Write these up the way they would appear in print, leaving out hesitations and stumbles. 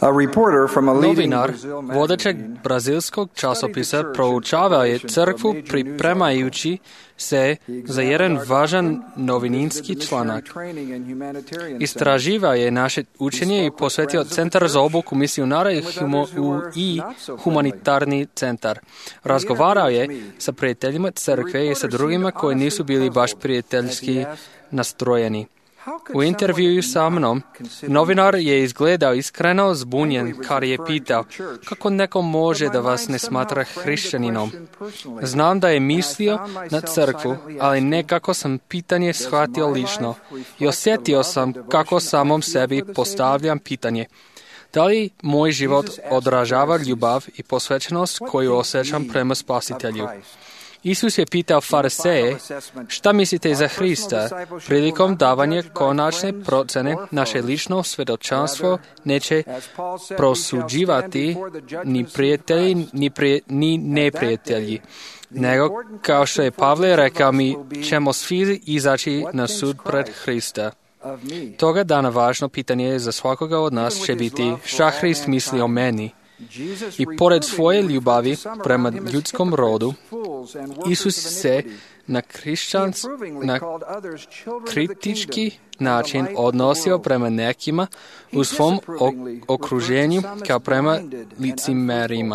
Novinar vodećeg brazilskog časopisa proučavao je crkvu pripremajući se za jedan važan novinski članak. Istraživao je naše učenje i posvetio Centar za obuku misionara i humanitarni centar. Razgovarao je sa prijateljima crkve i sa drugima koji nisu bili baš prijateljski nastrojeni. U intervjuju sa mnom, novinar je izgledao iskreno zbunjen kad je pitao kako neko može da vas ne smatra hrišćaninom. Znam da je mislio na crkvu, ali nekako sam pitanje shvatio lično i osjetio sam kako samom sebi postavljam pitanje. Da li moj život odražava ljubav i posvećenost koju osjećam prema Spasitelju? Isus je pitao fariseje, šta mislite za Hrista? Prilikom davanja konačne procene naše lično svjedočanstvo neće prosuđivati ni prijatelji, ni neprijatelji. Nego, kao što je Pavle rekao, mi ćemo svi izaći na sud pred Hrista. Toga dana važno pitanje za svakoga od nas će biti šta Hrist misli o meni. I pored svoje ljubavi prema ljudskom rodu, Isus se na kritički način odnosio prema nekima u svom okruženju kao prema licimerima.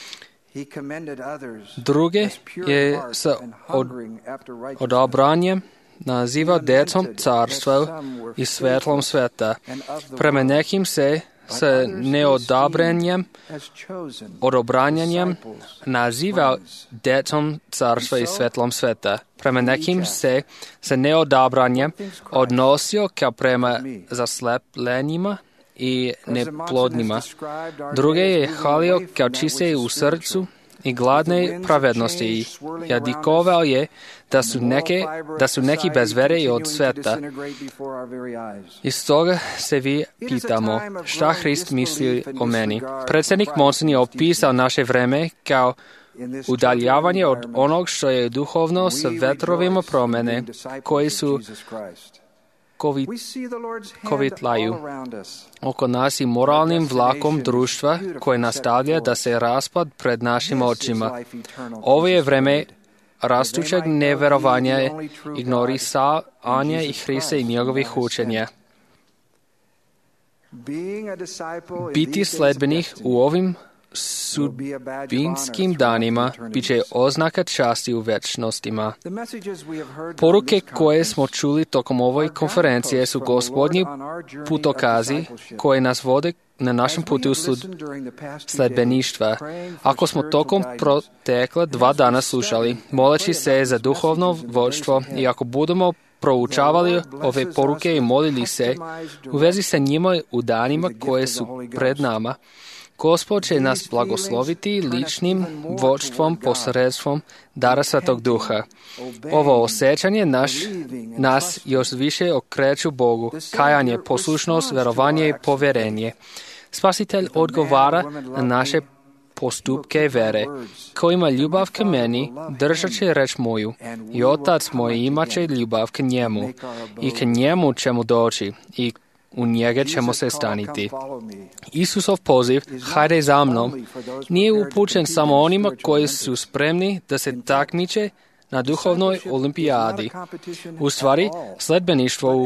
Druge je sa odobranjem nazivao djecom carstva i svetlom sveta. Prema nekim se sa neodobranjem, odobranjem nazivao djecom carstva i svetlom sveta. Prema nekim se sa neodobranjem odnosio kao prema zaslepljenima i neplodnima. Druge je hvalio kao čiste u srcu i gladne pravednosti i jadikovao je da su neki bez vere i od sveta. I stoga se vi pitamo šta Hrist misli o meni. Predsjednik Monson je opisao naše vreme kao udaljavanje od onog što je duhovno sa vetrovima promjene koji su kovitlaju oko nas i moralnim vlakom društva koje nastavlja da se raspad pred našim očima. Ovo je vreme rastućeg neverovanja, ignorisanja i Hrista i njegovih učenja. Biti sledbenih u ovim sudbinskim danima bit će oznaka časti u večnostima. Poruke koje smo čuli tokom ovoj konferencije su Gospodnji putokazi koje nas vode na našem putu sledbeništva. Ako smo tokom protekla 2 dana slušali, moleći se za duhovno vodstvo i ako budemo proučavali ove poruke i molili se u vezi sa njima u danima koje su pred nama, Gospod će nas blagosloviti ličnim vodstvom posredstvom dara Svetog Duha. Ovo osjećanje nas još više okreću Bogu, kajanje, poslušnost, verovanje i povjerenje. Spasitelj odgovara na naše postupke vere. Ko ima ljubav k meni, držat će reč moju. I Otac moj imat će ljubav k njemu. I k njemu ćemo doći. I u njega ćemo se staniti. Isusov poziv, hajde za mnom, nije upućen samo onima koji su spremni da se takmiče na duhovnoj olimpijadi. U stvari, sledbeništvo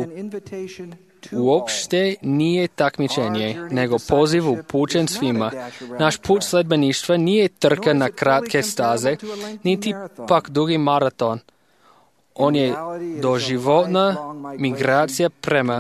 uopšte nije takmičenje, nego poziv upućen svima. Naš put sledbeništva nije trka na kratke staze, niti pak dugi maraton. On je doživotna migracija prema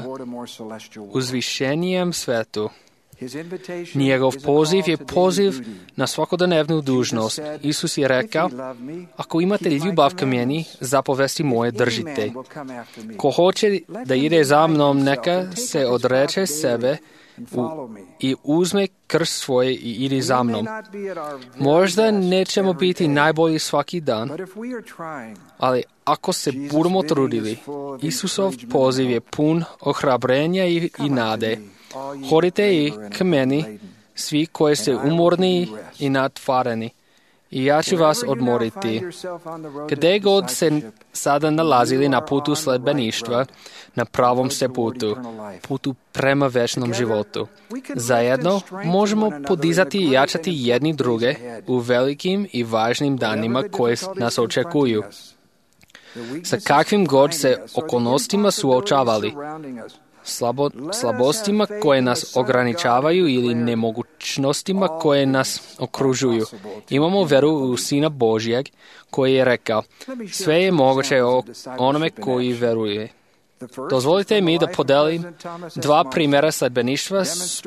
uzvišenijem svetu. Njegov poziv je poziv na svakodnevnu dužnost. Isus je rekao, ako imate ljubav k meni, zapovesti moje držite. Ko hoće da ide za mnom, neka se odreče sebe i uzme krst svoje i ide za mnom. Možda nećemo biti najbolji svaki dan, ali ako se budemo trudili, Isusov poziv je pun ohrabrenja i nade. Hodite i k meni, svi koji ste umorni i natvareni, I ja ću vas odmoriti. Gde god se sada nalazili na putu sledbeništva, na pravom ste putu prema večnom životu. Zajedno možemo podizati i jačati jedni druge u velikim i važnim danima koje nas očekuju. Sa kakvim god se okolnostima suočavali, slabostima koje nas ograničavaju ili nemogućnostima koje nas okružuju. Imamo veru u Sina Božjeg koji je rekao, sve je moguće onome koji veruje. Dozvolite mi da podelim dva primjera sledbeništva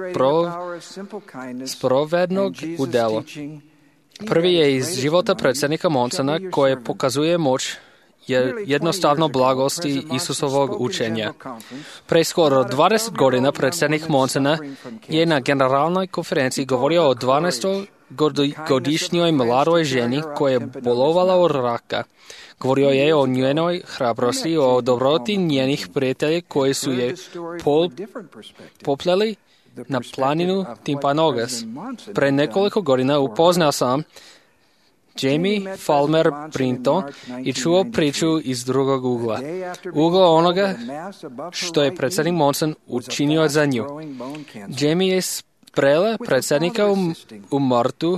sprovednog u delo. Prvi je iz života predsjednika Monsona koje pokazuje moć jednostavno blagosti Isusovog učenja. Pre skoro 20 godina predsjednik Monsona je na generalnoj konferenciji govorio o 12-godišnjoj mladoj ženi koja je bolovala od raka. Govorio je o njenoj hrabrosti, o dobroti njenih prijatelja koji su je popleli na planinu Timpanogos. Pre nekoliko godina upoznao sam Jamie Palmer Brinton i čuo priču iz drugog ugla. Ugla onoga što je predsjednik Monson učinio za nju. Jamie je sprela predsjednika u martu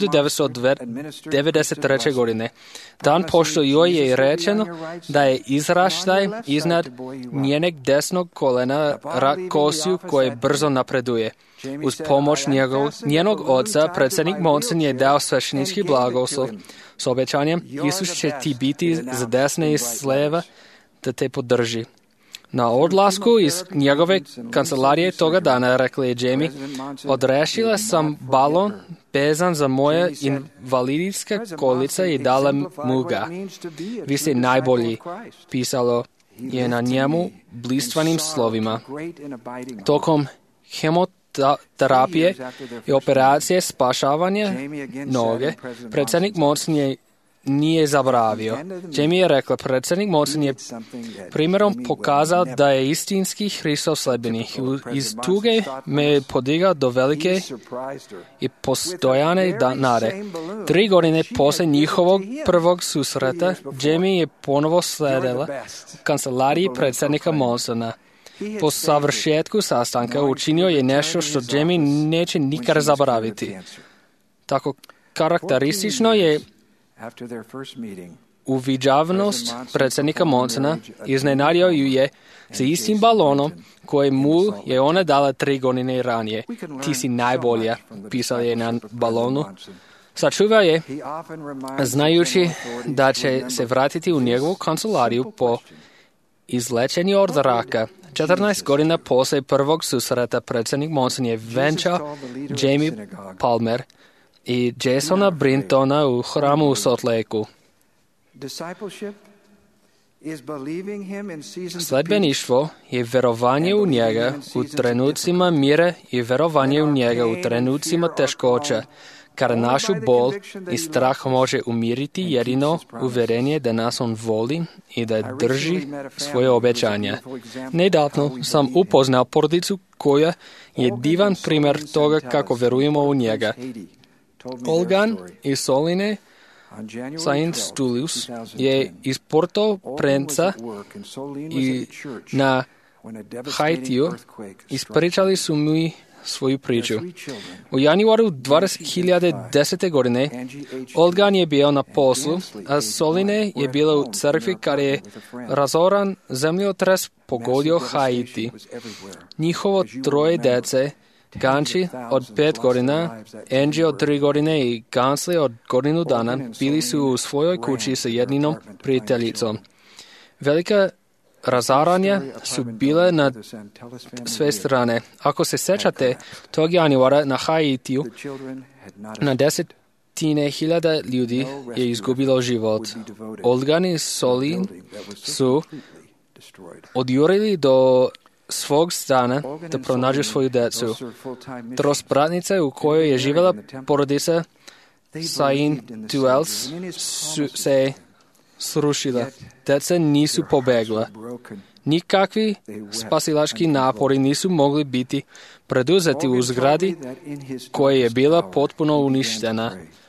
1993. godine. Dan pošto joj je rečeno da je izraštaj iznad njenog desnog kolena rak kostiju koje brzo napreduje. Uz pomoć njenog oca, predsjednik Monson je dao sveštenički blagoslov s obećanjem Isus će ti biti s desne i s lijeva da te podrži. Na odlasku iz njegove kancelarije toga dana, rekla je Jamie, odrešila sam balon vezan za moje invalidske kolica i dala mu ga. Vi ste najbolji, pisalo je na njemu blistvanim slovima. Tokom hemoterapije i operacije spašavanja noge, predsjednik Monson nije zaboravio. Jamie je rekla, predsjednik Monson je primjerom pokazao da je istinski Hristov sledbenik. Iz tuge me podigao do velike i postojane nade. 3 godine poslije njihovog prvog susreta, Jamie je ponovo sledila u kancelariji predsjednika Monsona. Po završetku sastanka učinio je nešto što Jamie neće nikada zaboraviti. Tako karakteristično je uviđavnost predsjednika Monsona, iznenadio ju je sa istim balonom koje mu je ona dala 3 godine ranije. Ti si najbolja, pisao je na balonu. Sačuvao je, znajući da će se vratiti u njegovu kancelariju po izlečenju od raka. 14 godina poslije prvog susreta predsjednik Monson je venčao Jamie Palmer i Jasona Brintona u hramu u Salt Lakeu. Sledbeništvo je verovanje u njega u trenucima mira i verovanje u njega u trenucima teškoća, kada našu bol i strah može umiriti jedino uvjerenje da nas on voli i da drži svoje obećanja. Nedavno sam upoznao porodicu koja je divan primjer toga kako verujemo u njega. Olgan i Soline Saint-Stulus je iz Porto Prenca i na Haitiju ispričali su mi svoju priču. U januaru 2010. godine Olgan je bio na poslu, a Soline je bila u crkvi kada je razoran zemljotres pogodio Haiti. Njihovo 3 dece, Ganči od 5 godina, Angie od 3 godine i Gansley od godinu dana, bili su u svojoj kući sa jedinom prijateljicom. Velika razaranja su bile na sve strane. Ako se sećate, tog januara na Haitiju na 10.000 ljudi je izgubilo život. Olgan i Solin su odjurili do svog stana da pronađu svoju decu. Trospratnica u kojoj je živjela porodica Saint-Tuels se srušila. Deca nisu pobegla. Nikakvi spasilački napori nisu mogli biti preduzeti u zgradi koja je bila potpuno uništena.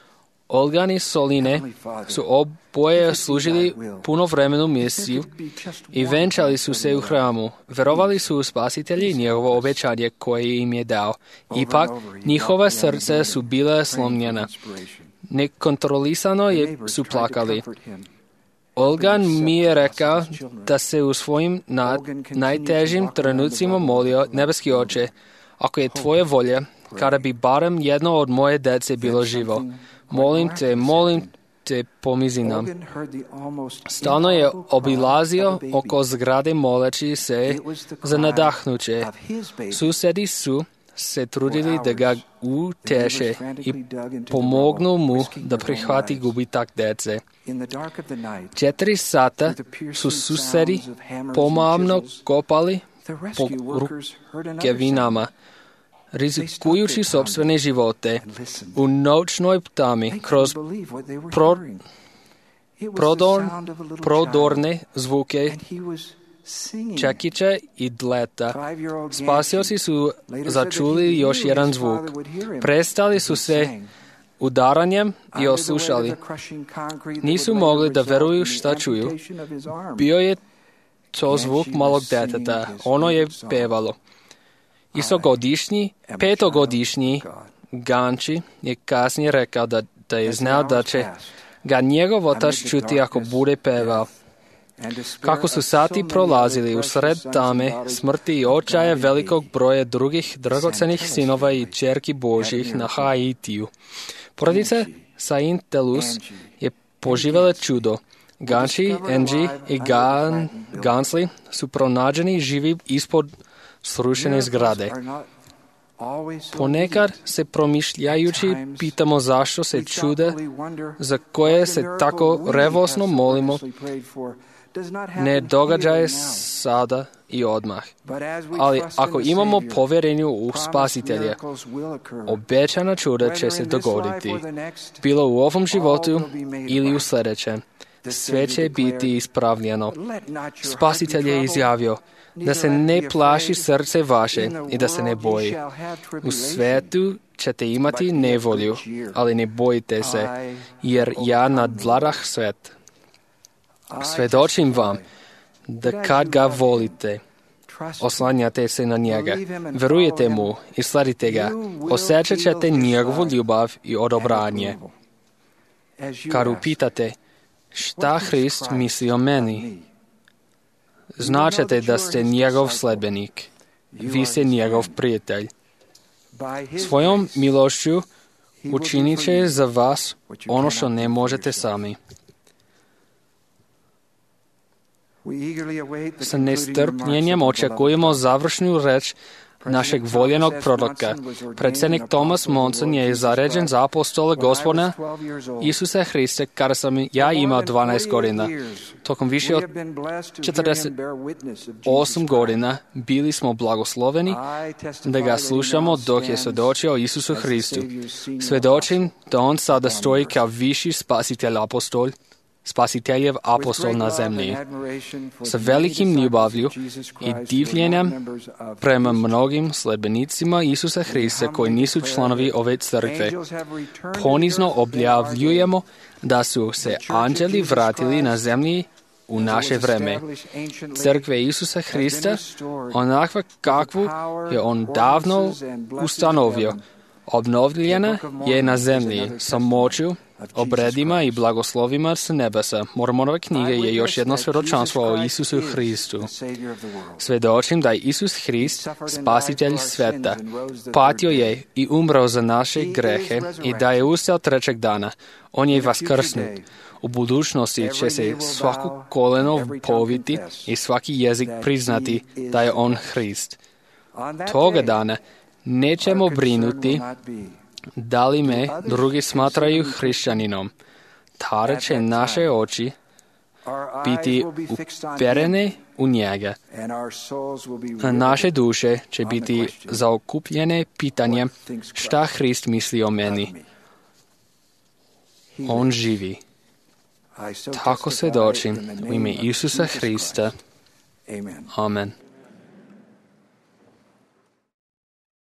Olgan i Soline su oboje služili punovremenu misiju i venčali su se u hramu. Verovali su u Spasitelja i njegovo obećanje koje im je dao. Ipak, njihova srca su bila slomljena. Nekontrolisano su plakali. Olgan mi je rekao da se u svojim najtežim trenucima molio: Nebeski Oče, ako je tvoja volja, kada bi barem jedno od moje dece bilo živo, molim te, pomizi nam. Stalno je obilazio oko zgrade moleći se za nadahnuće. Susedi su se trudili da ga uteše i pomognu mu da prihvati gubitak dece. 4 sata su susedi pomamno kopali po rukevinama, rizikujući sopstvene živote. U noćnoj tami, kroz prodorne zvuke čekića i dleta, spasioci su začuli još jedan zvuk. Prestali su se udaranjem i oslušali. Nisu mogli da veruju šta čuju. Bio je to zvuk malog deteta. Ono je pevalo. Petogodišnji Ganči je kasnije rekao da je znao da će ga njegov otac čuti ako bude pevao. Kako su sati prolazili usred tame, smrti i očaja velikog broja drugih dragocenih sinova i čerki Božjih na Haitiju. Porodica Saint-Delus je poživjela čudo. Ganči, Angie i Gansli su pronađeni živi ispod srušene zgrade. Ponekad se promišljajući pitamo zašto se čuda za koje se tako revosno molimo ne događaje sada i odmah. Ali ako imamo povjerenju u Spasitelja, obećana čuda će se dogoditi, bilo u ovom životu ili u sljedećem. Sve će biti ispravljeno. Spasitelj je izjavio da se ne plaši srce vaše i da se ne boji. U svijetu ćete imati nevolju, ali ne bojite se, jer ja nadvladah svijet. Svedočim vam da kad ga volite, oslanjate se na njega, verujete mu i sledite ga, osjećat ćete njegovu ljubav i odobranje. Kad upitate šta Hrist misli o meni, značite da ste njegov sledbenik. Vi ste njegov prijatelj. Svojom milošću učinit će za vas ono što ne možete sami. Sa nestrpljenjem očekujemo završnu reč našeg voljenog proroka. Predsjednik Thomas Monson je zaređen za apostola Gospodina Isusa Hrista kada sam ja imao 12 godina. Tokom više od 48 godina bili smo blagosloveni da ga slušamo dok je svjedočio o Isusu Hristu. Svjedočim da on sada stoji kao viši spasiteljev apostol na zemlji. Sa velikim ljubavlju i divljenjem prema mnogim sledbenicima Isusa Hrista koji nisu članovi ove crkve, ponizno objavljujemo da su se anđeli vratili na zemlji u naše vreme. Crkve Isusa Hrista, onakva kakvu je on davno ustanovio, obnovljena je na zemlji sa moću, obredima i blagoslovima s nebesa. Mormonova knjiga je još jedno svjedočanstvo o Isusu Hristu. Svjedočim da je Isus Hrist spasitelj sveta. Patio je i umrao za naše grehe i da je ustao 3. dana. On je vaskrsnut. U budućnosti će se svako koleno poviti i svaki jezik priznati da je on Hrist. Toga dana nećemo brinuti da li me drugi smatraju hrišćaninom. Tada će naše oči biti uperene u njega. Naše duše će biti zaokupljene pitanjem šta Hrist misli o meni. On živi. Tako svjedočim u ime Isusa Hrista. Amen.